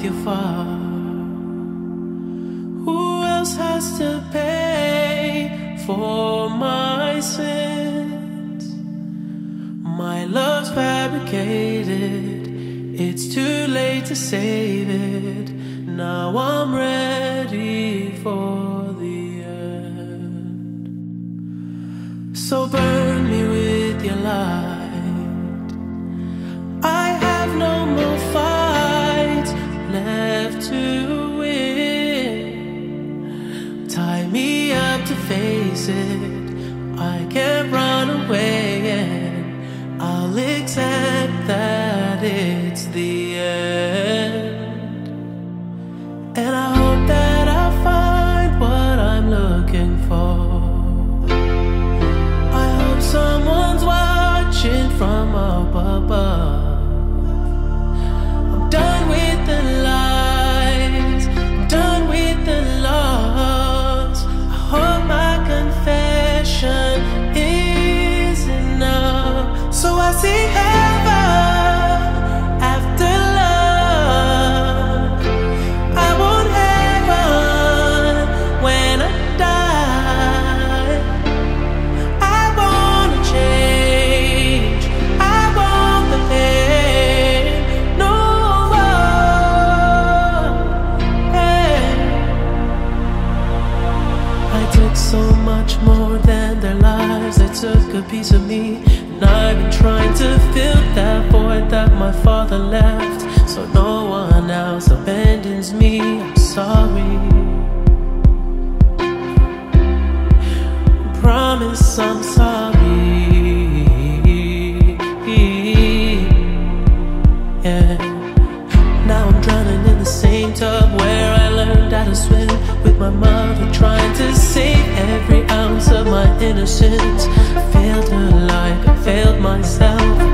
with your far. Who else has to pay for my sins? My love's fabricated, it's too late to save it. Now I'm ready for the end. So burn me with your light. I have no more fights left to win. Tie me up to face it, I can't run away, and I'll accept that it's the end. And I hope that I find what I'm looking for. I hope someone's watching from up above. I'm done with the lies, I'm done with the loss. I hope my confession is enough. So I see heaven after love. I want heaven when I die. I wanna change, I want the pain no more. Hey. I took so much more than their lives. They took a piece of me, and I've been trying to fill that void that my father left, so no one else abandons me. I'm sorry. Promise I'm sorry. Yeah. Now I'm drowning in the same tub where I learned how to swim, with my mother trying to save every ounce of my innocence. I failed her like I failed myself.